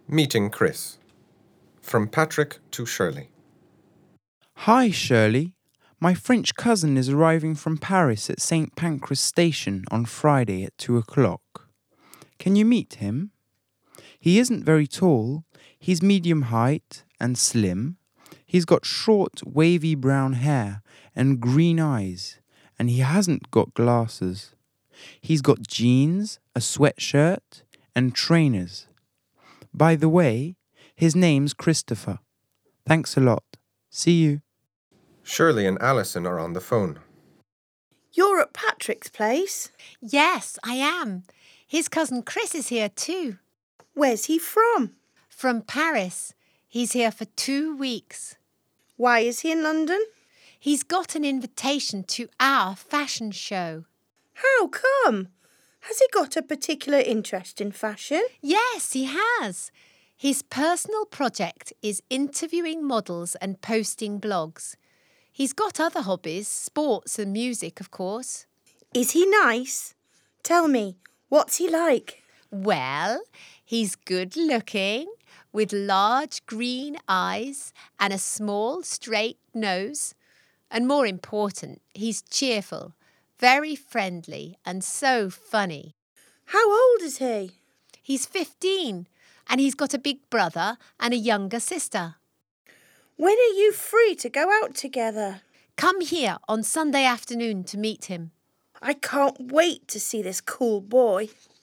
Meeting Chris. From Patrick to Shirley. Hi, Shirley. My French cousin is arriving from Paris at St. Pancras Station on Friday at 2 o'clock. Can you meet him? He isn't very tall. He's medium height and slim. He's got short, wavy brown hair and green eyes, and he hasn't got glasses. He's got jeans, a sweatshirt, and trainers. By the way, his name's Christopher. Thanks a lot. See you. Shirley and Alison are on the phone. You're at Patrick's place? Yes, I am. His cousin Chris is here too. Where's he from? From Paris. He's here for 2 weeks. Why is he in London? He's got an invitation to our fashion show. How come? Has he got a particular interest in fashion? Yes, he has. His personal project is interviewing models and posting blogs. He's got other hobbies, sports and music, of course. Is he nice? Tell me, what's he like? Well, he's good looking, with large green eyes and a small straight nose. And more important, he's cheerful, very friendly and so funny. How old is he? He's 15 and he's got a big brother and a younger sister. When are you free to go out together? Come here on Sunday afternoon to meet him. I can't wait to see this cool boy.